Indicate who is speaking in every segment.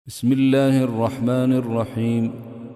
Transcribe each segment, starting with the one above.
Speaker 1: بسم الله الرحمن الرحيم.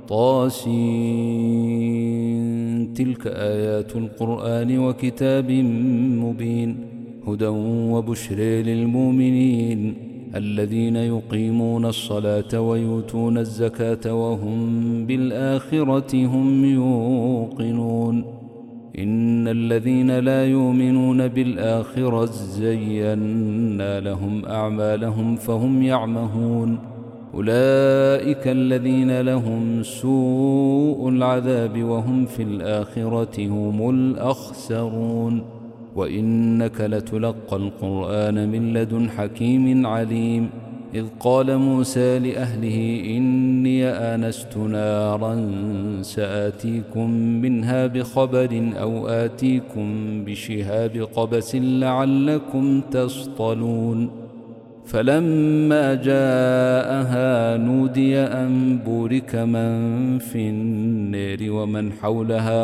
Speaker 1: طاسين. تلك آيات القرآن وكتاب مبين، هدى وبشر للمؤمنين الذين يقيمون الصلاة ويؤتون الزكاة وهم بالآخرة هم يوقنون. إن الذين لا يؤمنون بالآخرة زينا لهم أعمالهم فهم يعمهون. أولئك الذين لهم سوء العذاب وهم في الآخرة هم الأخسرون. وإنك لتلقى القرآن من لدن حكيم عليم. إذ قال موسى لأهله إني آنست نارا سآتيكم منها بخبر أو آتيكم بشهاب قبس لعلكم تصطلون. فلما جاءها نودي أن بورك من في النار ومن حولها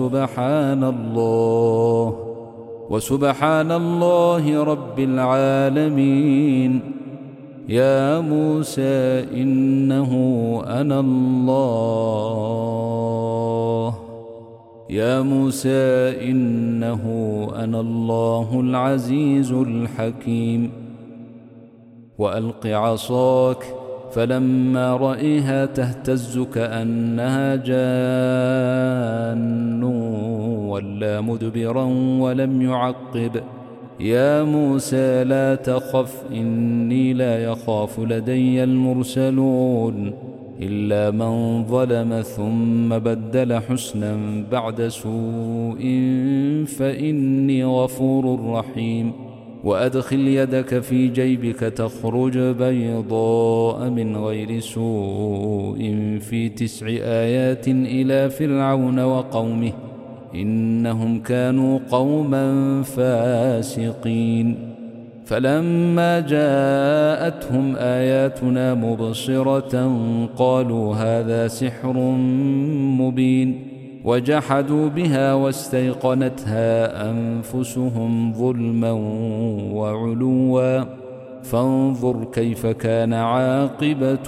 Speaker 1: وسبحان الله رب العالمين. يا موسى إنه أنا الله العزيز الحكيم. وألق عصاك، فلما رأيها تهتز كأنها جان ولا مدبرا ولم يعقب. يا موسى لا تخف إني لا يخاف لدي المرسلون إلا من ظلم ثم بدل حسنا بعد سوء فإني غفور رحيم. وأدخل يدك في جيبك تخرج بيضاء من غير سوء في 9 آيات إلى فرعون وقومه إنهم كانوا قوما فاسقين. فلما جاءتهم آياتنا مبصرة قالوا هذا سحر مبين، وجحدوا بها واستيقنتها أنفسهم ظلما وعلوا، فانظر كيف كان عاقبة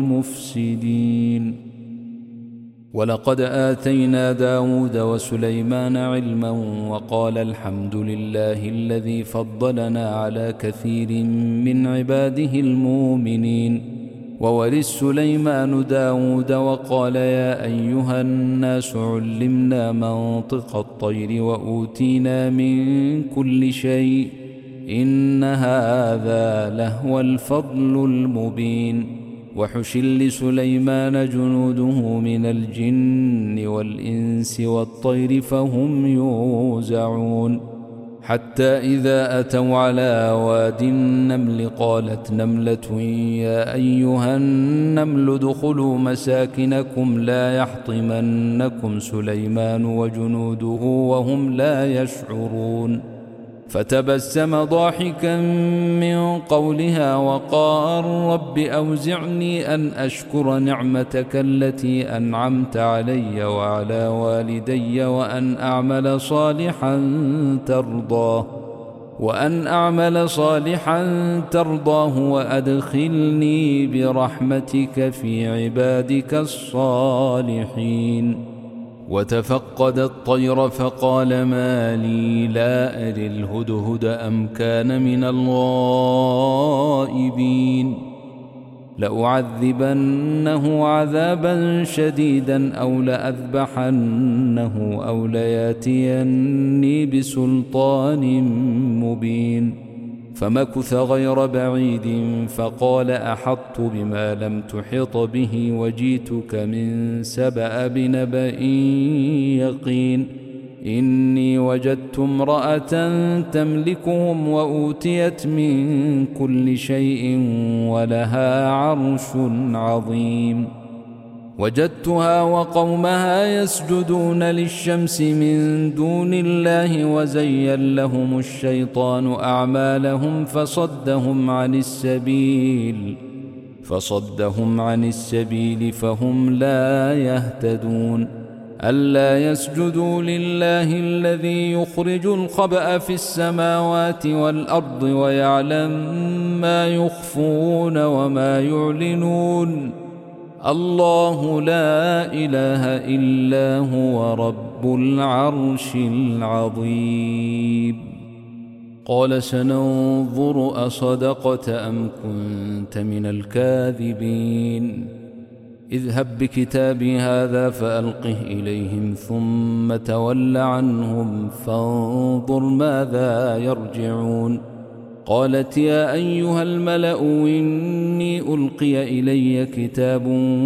Speaker 1: المفسدين. ولقد آتينا داود وسليمان علما وقال الحمد لله الذي فضلنا على كثير من عباده المؤمنين. وورث سليمان داود وقال يا أيها الناس علمنا منطق الطير وأوتينا من كل شيء إن هذا لهو الفضل المبين. وحشر لسليمان جنوده من الجن والإنس والطير فهم يوزعون. حتى إذا أتوا على واد النمل قالت نملة يا أيها النمل ادخلوا مساكنكم لا يحطمنكم سليمان وجنوده وهم لا يشعرون. فتبسم ضاحكا من قولها وقال رب أوزعني أن أشكر نعمتك التي أنعمت علي وعلى والدي وأن أعمل صالحا ترضاه وأدخلني برحمتك في عبادك الصالحين. وتفقد الطير فقال ما لي لا أري الهدهد أم كان من الغائبين. لأعذبنه عذابا شديدا أو لأذبحنه أو لياتيني بسلطان مبين. فمكث غير بعيد فقال أحطت بما لم تحط به وجئتك من سبأ بنبأ يقين. إني وجدت امرأة تملكهم وأوتيت من كل شيء ولها عرش عظيم. وجدتها وقومها يسجدون للشمس من دون الله وزين لهم الشيطان أعمالهم فصدهم عن السبيل فهم لا يهتدون. ألا يسجدوا لله الذي يخرج الخبأ في السماوات والأرض ويعلم ما يخفون وما يعلنون الله لا إله إلا هو رب العرش العظيم. قال سننظر أصدقت أم كنت من الكاذبين اذهب بكتابي هذا فألقه إليهم ثم تول عنهم فانظر ماذا يرجعون. قالت يا أيها الملأ إني ألقي إلي كتاب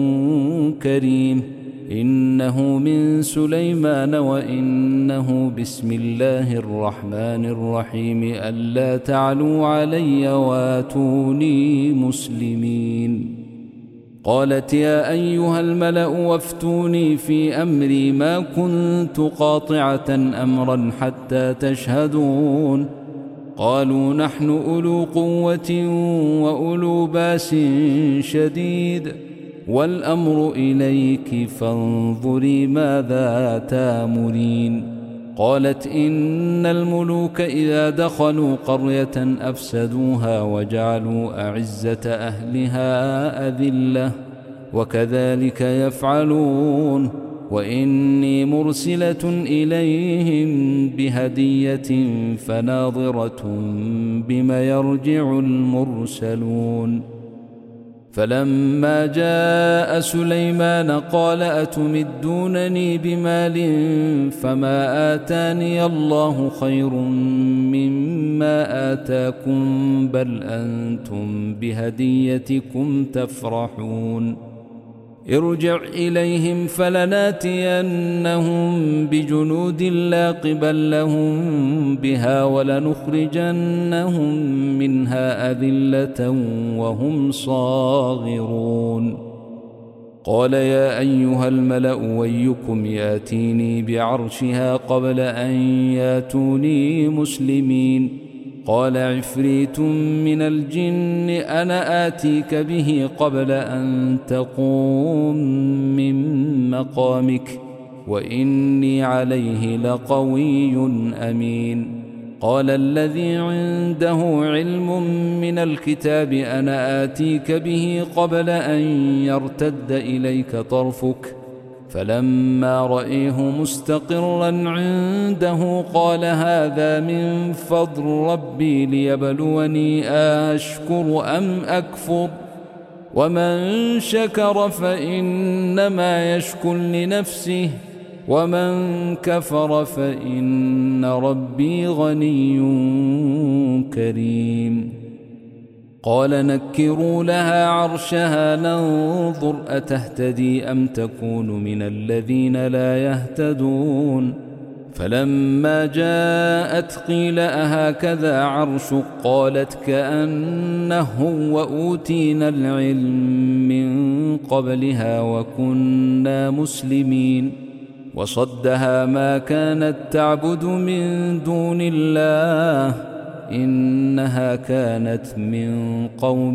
Speaker 1: كريم إنه من سليمان وإنه بسم الله الرحمن الرحيم ألا تعلوا علي واتوني مسلمين. قالت يا أيها الملأ وافتوني في أمري ما كنت قاطعة أمرا حتى تشهدون. قالوا نحن أولو قوة وأولو باس شديد والأمر إليك فانظري ماذا تامرين. قالت إن الملوك إذا دخلوا قرية أفسدوها وجعلوا أعزة أهلها أذلة وكذلك يفعلون وإني مرسلة إليهم بهدية فناظرة بما يرجع المرسلون. فلما جاء سليمان قال أتمدونني بمال فما آتاني الله خير مما آتاكم بل أنتم بهديتكم تفرحون. ارجع إليهم فلناتينهم بجنود لا قبل لهم بها ولنخرجنهم منها أذلة وهم صاغرون. قال يا أيها الملأ ويكم ياتيني بعرشها قبل أن ياتوني مسلمين. قال عفريت من الجن أنا آتيك به قبل أن تقوم من مقامك وإني عليه لقوي أمين. قال الذي عنده علم من الكتاب أنا آتيك به قبل أن يرتد إليك طرفك فلما رأيه مستقرا عنده قال هذا من فضل ربي ليبلوني أشكر أم أكفر ومن شكر فإنما يشكر لنفسه ومن كفر فإن ربي غني كريم. قال نكروا لها عرشها ننظر أتهتدي أم تكون من الذين لا يهتدون. فلما جاءت قيل أهكذا عرشك قالت كأنه وأوتينا العلم من قبلها وكنا مسلمين. وصدها ما كانت تعبد من دون الله إنها كانت من قوم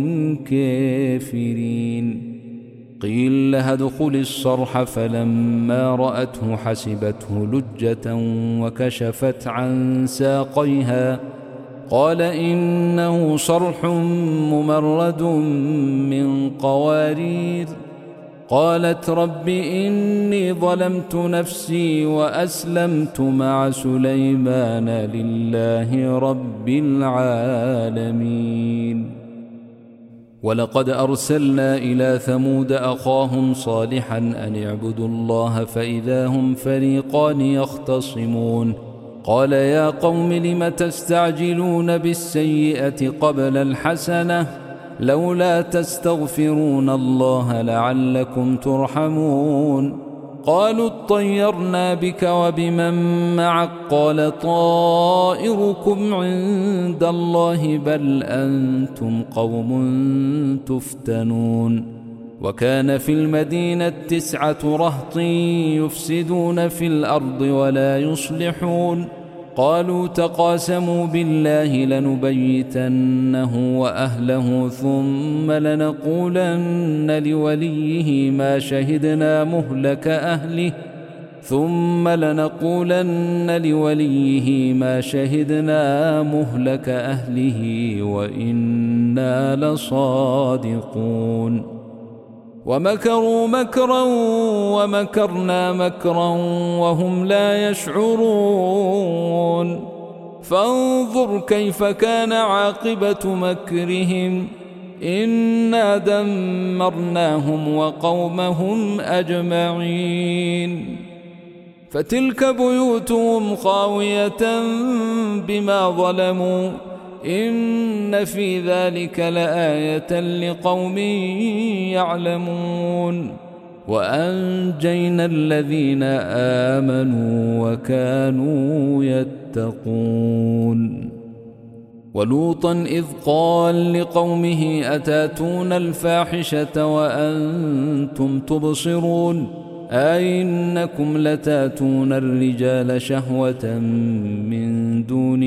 Speaker 1: كافرين. قيل لها ادخل الصرح فلما رأته حسبته لجة وكشفت عن ساقيها قال إنه صرح ممرد من قوارير. قالت رب إني ظلمت نفسي وأسلمت مع سليمان لله رب العالمين. ولقد أرسلنا إلى ثمود أخاهم صالحا أن اعبدوا الله فإذا هم فريقان يختصمون. قال يا قوم لم تستعجلون بالسيئة قبل الحسنة لولا تستغفرون الله لعلكم ترحمون. قالوا اطيرنا بك وبمن معك قال طائركم عند الله بل أنتم قوم تفتنون. وكان في المدينة 9 رهط يفسدون في الأرض ولا يصلحون. قالوا تقاسموا بالله لنبيتنه وأهله ثم لنقولن لوليه ما شهدنا مهلك أهله ثم لنقولن لوليه ما شهدنا مهلك أهله وإنا لصادقون ومكروا مكرا ومكرنا مكرا وهم لا يشعرون فانظر كيف كان عاقبة مكرهم إنا دمرناهم وقومهم أجمعين فتلك بيوتهم خاوية بما ظلموا إن في ذلك لآية لقوم يعلمون وأنجينا الذين آمنوا وكانوا يتقون ولوطا إذ قال لقومه أتاتون الفاحشة وأنتم تبصرون أئنكم لتاتون الرجال شهوة من دون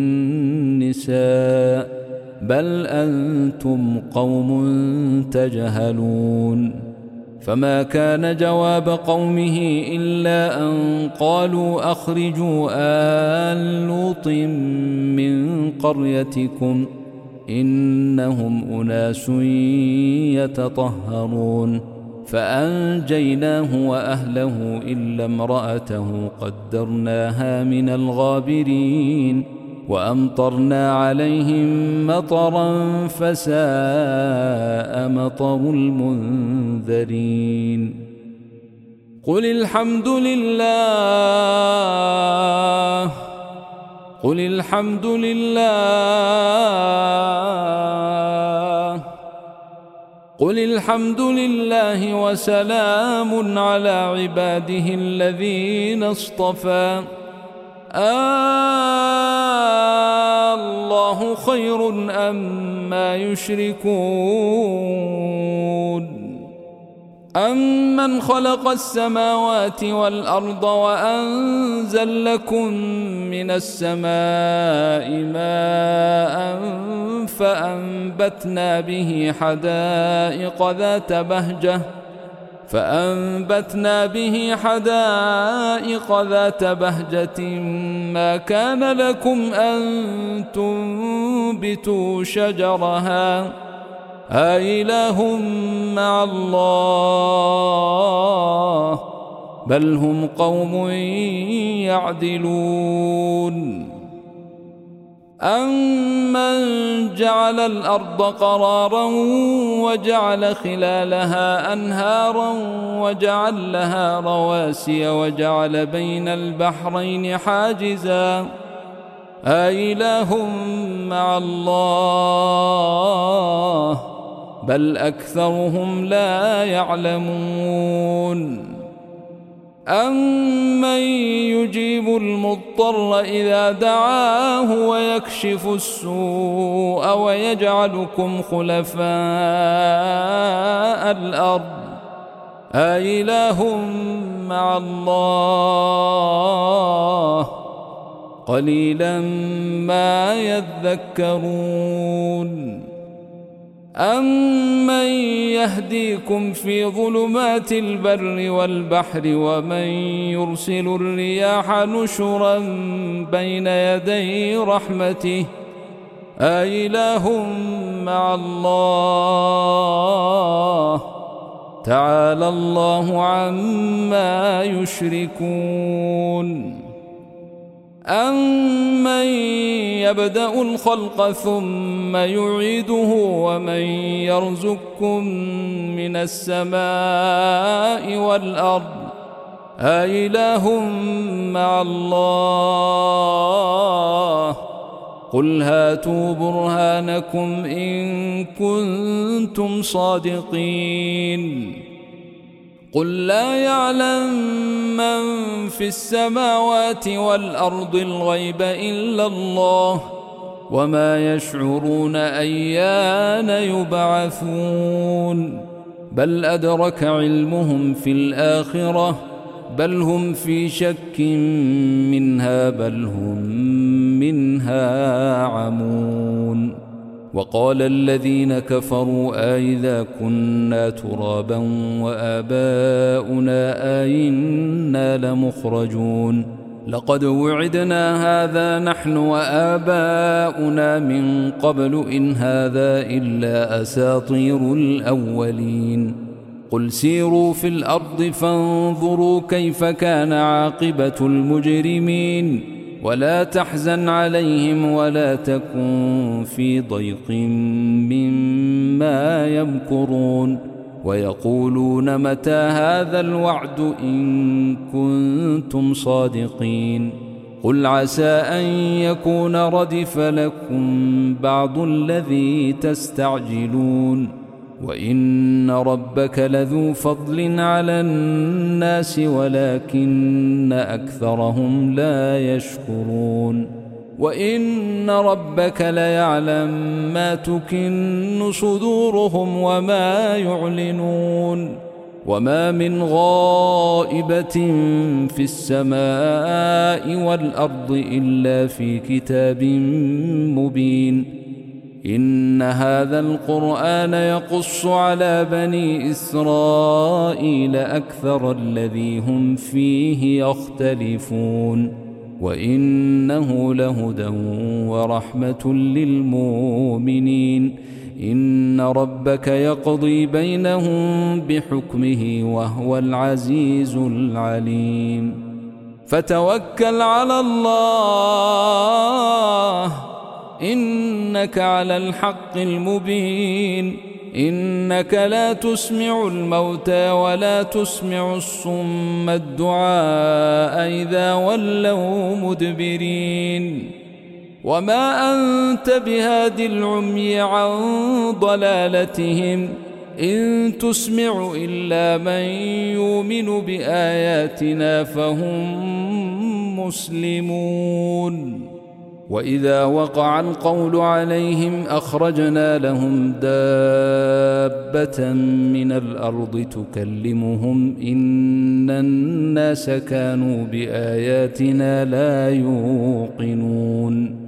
Speaker 1: النساء بل أنتم قوم تجهلون فما كان جواب قومه إلا أن قالوا أخرجوا آل لوط من قريتكم إنهم أناس يتطهرون فأنجيناه وأهله إلا امرأته قدرناها من الغابرين وأمطرنا عليهم مطرا فساء مطر المنذرين قل الحمد لله وسلام على عباده الذين اصطفى الله خير أما يشركون أمن خلق السماوات والأرض وأنزل لكم من السماء ماء فأنبتنا به حدائق ذات بهجة ما كان لكم أن تنبتوا شجرها أإله مع الله بل هم قوم يعدلون أمن جعل الأرض قرارا وجعل خلالها أنهارا وجعل لها رواسي وجعل بين البحرين حاجزا أإله مع الله بل أكثرهم لا يعلمون أمن يجيب المضطر إذا دعاه ويكشف السوء ويجعلكم خلفاء الأرض أإله مع الله قليلا ما يذكرون أمن يهديكم في ظلمات البر والبحر ومن يرسل الرياح نشرا بين يدي رحمته أإله مع الله تعالى الله عما يشركون أمن يبدأ الخلق ثم يعيده ومن يرزقكم من السماء والأرض أإله مع الله قل هاتوا برهانكم إن كنتم صادقين قل لا يعلم من في السماوات والأرض الغيب إلا الله وما يشعرون أيان يبعثون بل أدرك علمهم في الآخرة بل هم في شك منها بل هم منها عمون وقال الذين كفروا أئذا كنا ترابا وآباؤنا أئنا لمخرجون لقد وعدنا هذا نحن وآباؤنا من قبل إن هذا إلا أساطير الأولين قل سيروا في الأرض فانظروا كيف كان عاقبة المجرمين ولا تحزن عليهم ولا تكن في ضيق مما يمكرون ويقولون متى هذا الوعد إن كنتم صادقين قل عسى أن يكون ردف لكم بعض الذي تستعجلون وإن ربك لذو فضل على الناس ولكن أكثرهم لا يشكرون وإن ربك ليعلم ما تكن صدورهم وما يعلنون وما من غائبة في السماء والأرض إلا في كتاب مبين إن هذا القرآن يقص على بني إسرائيل أكثر الذي هم فيه يختلفون وإنه لهدى ورحمة للمؤمنين إن ربك يقضي بينهم بحكمه وهو العزيز العليم فتوكل على الله إنك على الحق المبين إنك لا تسمع الموتى ولا تسمع الصم الدعاء إذا ولوا مدبرين وما أنت بهاد العمي عن ضلالتهم إن تسمع إلا من يؤمن بآياتنا فهم مسلمون وإذا وقع القول عليهم أخرجنا لهم دابة من الأرض تكلمهم إن الناس كانوا بآياتنا لا يوقنون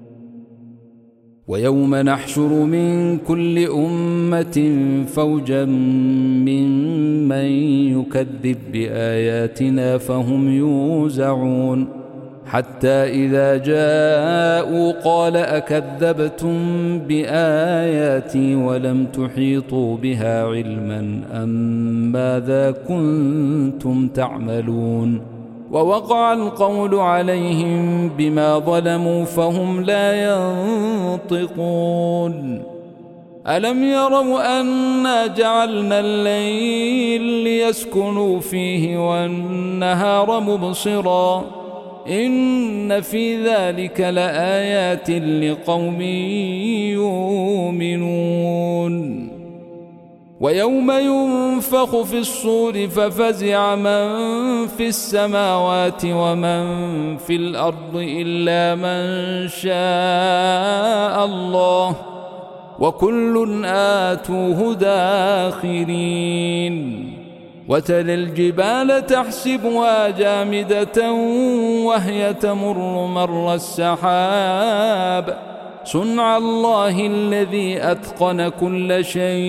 Speaker 1: ويوم نحشر من كل أمة فوجا ممن يكذب بآياتنا فهم يوزعون حتى إذا جاءوا قال أكذبتم بآياتي ولم تحيطوا بها علما أم ماذا كنتم تعملون ووقع القول عليهم بما ظلموا فهم لا ينطقون ألم يروا أنا جعلنا الليل ليسكنوا فيه والنهار مبصرا إن في ذلك لآيات لقوم يؤمنون ويوم ينفخ في الصور ففزع من في السماوات ومن في الأرض إلا من شاء الله وكل آتوه داخرين وترى الجبال تحسبها جامدة وهي تمر مر السحاب صنع الله الذي أتقن كل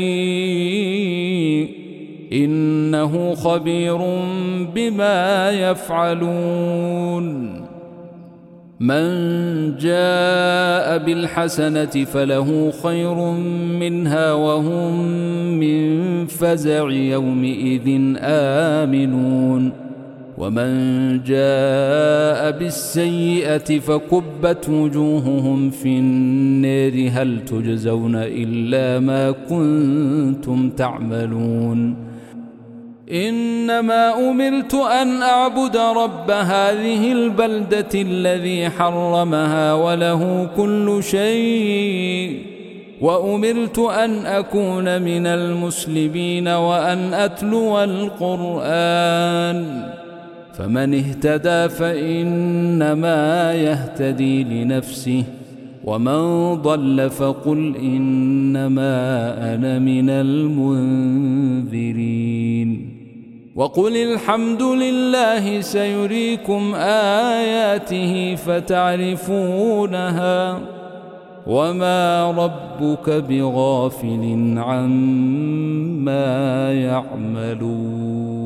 Speaker 1: شيء إنه خبير بما يفعلون من جاء بالحسنة فله خير منها وهم من فزع يومئذ آمنون ومن جاء بالسيئة فكبت وجوههم في النار هل تجزون إلا ما كنتم تعملون إنما أمرت أن أعبد رب هذه البلدة الذي حرمها وله كل شيء وأمرت أن أكون من المسلمين وأن أتلو القرآن فمن اهتدى فإنما يهتدي لنفسه ومن ضل فقل إنما أنا من المنذرين وقل الحمد لله سيريكم آياته فتعرفونها وما ربك بغافل عما يعملون.